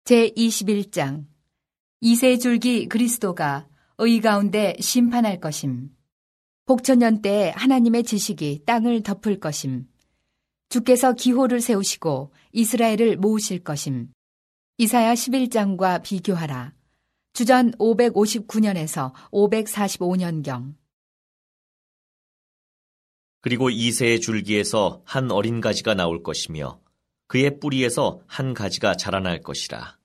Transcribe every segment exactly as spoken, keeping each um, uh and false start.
제이십일 장 이세줄기 그리스도가 의 가운데 심판할 것임. 복천년 때에 하나님의 지식이 땅을 덮을 것임. 주께서 기호를 세우시고 이스라엘을 모으실 것임. 이사야 십일 장과 비교하라. 주전 오백오십구 년에서 오백사십오 년경. 그리고 이새의 줄기에서 한 어린 가지가 나올 것이며 그의 뿌리에서 한 가지가 자라날 것이라.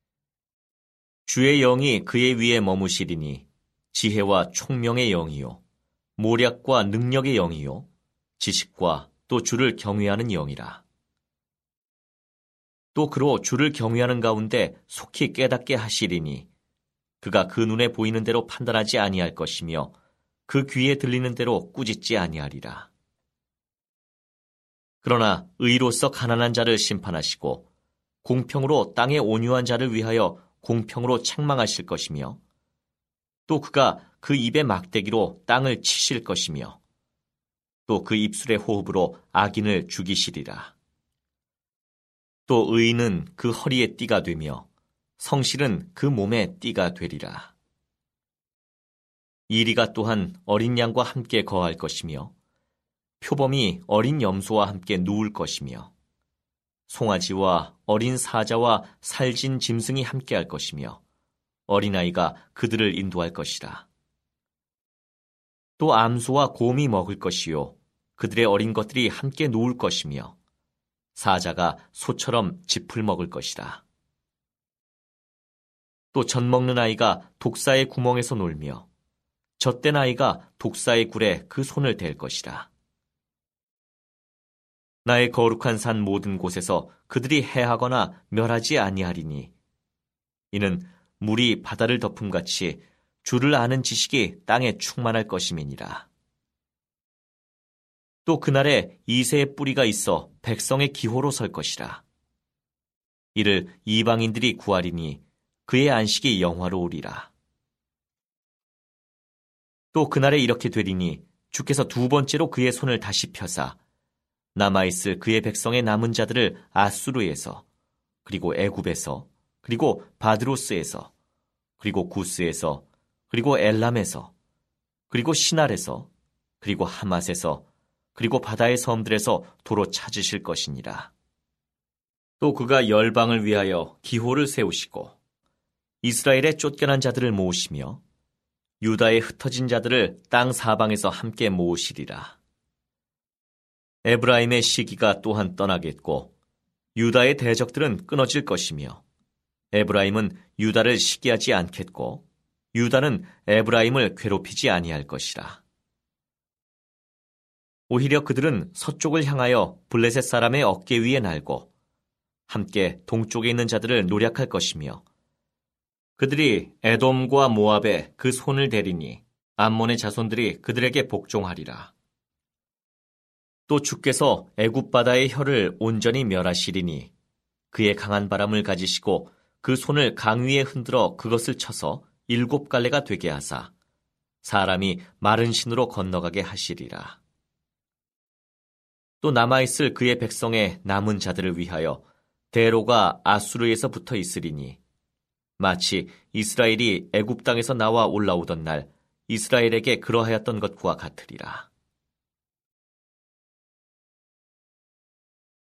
주의 영이 그의 위에 머무시리니 지혜와 총명의 영이요 모략과 능력의 영이요 지식과 또 주를 경외하는 영이라. 또 그로 주를 경외하는 가운데 속히 깨닫게 하시리니 그가 그 눈에 보이는 대로 판단하지 아니할 것이며 그 귀에 들리는 대로 꾸짖지 아니하리라. 그러나 의로서 가난한 자를 심판하시고 공평으로 땅에 온유한 자를 위하여 공평으로 책망하실 것이며 또 그가 그 입의 막대기로 땅을 치실 것이며 또 그 입술의 호흡으로 악인을 죽이시리라. 또 의인은 그 허리에 띠가 되며 성실은 그 몸에 띠가 되리라. 이리가 또한 어린 양과 함께 거할 것이며 표범이 어린 염소와 함께 누울 것이며 송아지와 어린 사자와 살진 짐승이 함께할 것이며 어린아이가 그들을 인도할 것이라. 또 암소와 곰이 먹을 것이요 그들의 어린 것들이 함께 누울 것이며 사자가 소처럼 짚을 먹을 것이라. 또 젖 먹는 아이가 독사의 구멍에서 놀며 젖된 아이가 독사의 굴에 그 손을 댈 것이라. 나의 거룩한 산 모든 곳에서 그들이 해하거나 멸하지 아니하리니 이는 물이 바다를 덮음같이 주를 아는 지식이 땅에 충만할 것임이니라. 또 그날에 이새의 뿌리가 있어 백성의 기호로 설 것이라. 이를 이방인들이 구하리니 그의 안식이 영화로우리라. 또 그날에 이렇게 되리니 주께서 두 번째로 그의 손을 다시 펴사 남아있을 그의 백성의 남은 자들을 아수르에서 그리고 애굽에서 그리고 바드로스에서 그리고 구스에서 그리고 엘람에서 그리고 시날에서 그리고 하맛에서 그리고 바다의 섬들에서 도로 찾으실 것이니라. 또 그가 열방을 위하여 기호를 세우시고 이스라엘의 쫓겨난 자들을 모으시며 유다의 흩어진 자들을 땅 사방에서 함께 모으시리라. 에브라임의 시기가 또한 떠나겠고 유다의 대적들은 끊어질 것이며 에브라임은 유다를 시기하지 않겠고 유다는 에브라임을 괴롭히지 아니할 것이라. 오히려 그들은 서쪽을 향하여 블레셋 사람의 어깨 위에 날고 함께 동쪽에 있는 자들을 노략할 것이며 그들이 에돔과 모압에 그 손을 대리니 암몬의 자손들이 그들에게 복종하리라. 또 주께서 애굽 바다의 혀를 온전히 멸하시리니 그의 강한 바람을 가지시고 그 손을 강 위에 흔들어 그것을 쳐서 일곱 갈래가 되게 하사 사람이 마른 신으로 건너가게 하시리라. 또 남아있을 그의 백성의 남은 자들을 위하여 대로가 아수르에서 붙어 있으리니 마치 이스라엘이 애굽 땅에서 나와 올라오던 날 이스라엘에게 그러하였던 것과 같으리라.